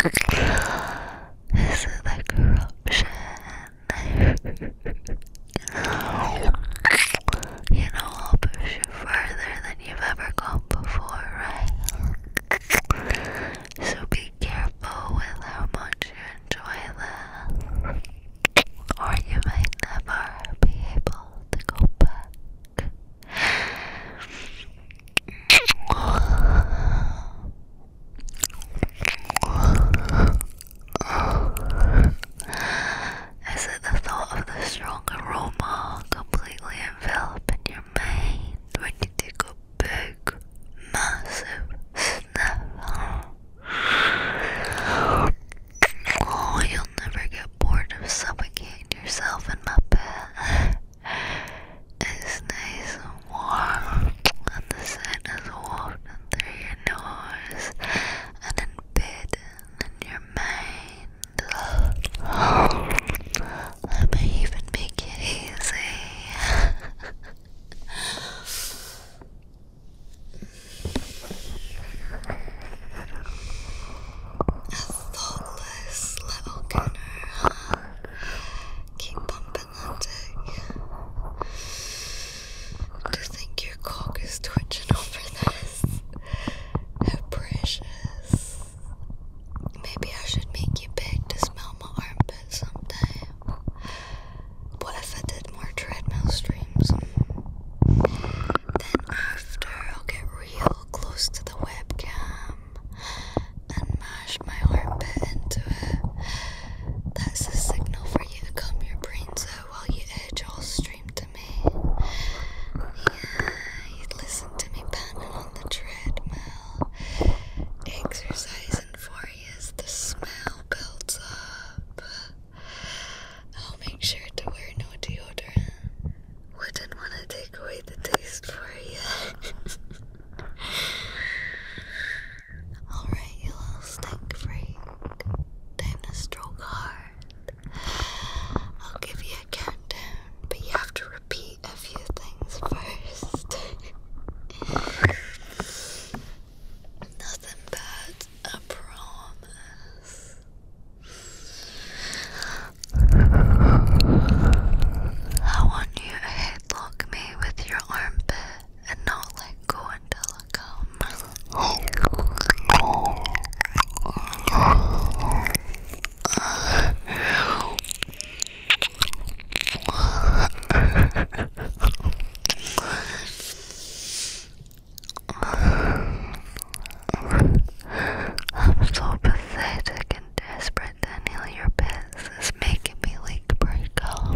This is the corruption. You know, I'll push you further than you've ever gone before, right? So be careful with how much you enjoy that, or you might never be able to go back. Is it the thought of the strong aroma completely enveloping your mind when you take a big, massive sniff? Oh, you'll never get bored of suffocating yourself in my bed. It's nice and warm, and the scent is wafting through your nose and embedded in your mind. Let me even make it easy. A thoughtless little gunner. Keep pumping that dick. To think your cock is twitching over this. How precious. Maybe I should make you beg to smell my armpit sometime. What if I did more treadmill streams? Then after, I'll get real close to the webcam and mash my armpit into it. That's a signal for you to come your brains out while you edge all stream to me. Yeah, you'd listen to me panning on the treadmill, exercising for you as the smell builds up. I'll make sure to wear no deodorant. Wouldn't want to take away the taste for you. Alright, you little stink freak. Time to stroke hard. I'll give you a countdown, but you have to repeat a few things first. Nothing bad, I promise. I want you to headlock me with your armpit and not let go until I come. I'm so pathetic and desperate to nail your bits. It's making me like to break up.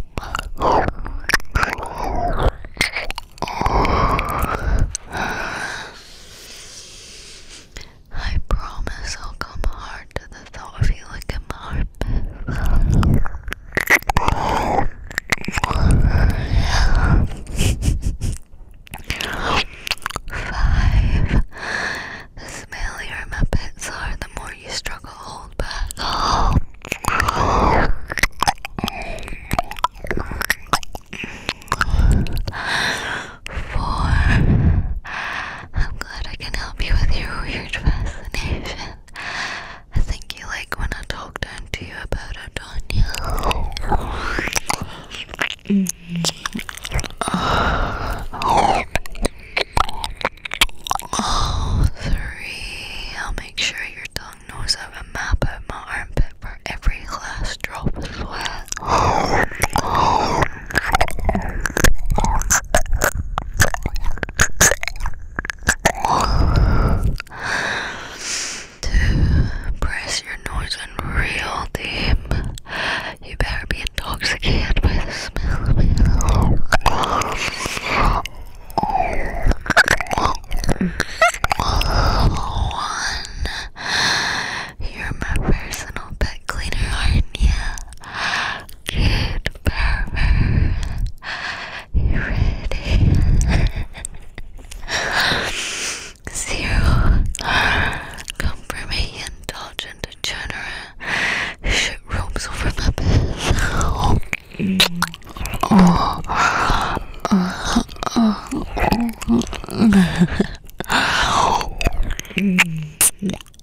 I promise I'll come hard to the thought of you licking my armpit. 5. The smellier my pets are, the more you struggle to hold back. 4. I'm glad I can help you with your weird fascination. I think you like when I talk down to you about it, don't you? 3. I'll make sure your tongue knows how to map out my armpit for every last drop of sweat. 2. Press your nose in real deep. You better be intoxicated by the smell of it. 1. You're my personal pet cleaner, aren't you? Good pervert. You ready? 0. Come for me, you indulgent degenerate. Shit ropes over my bed.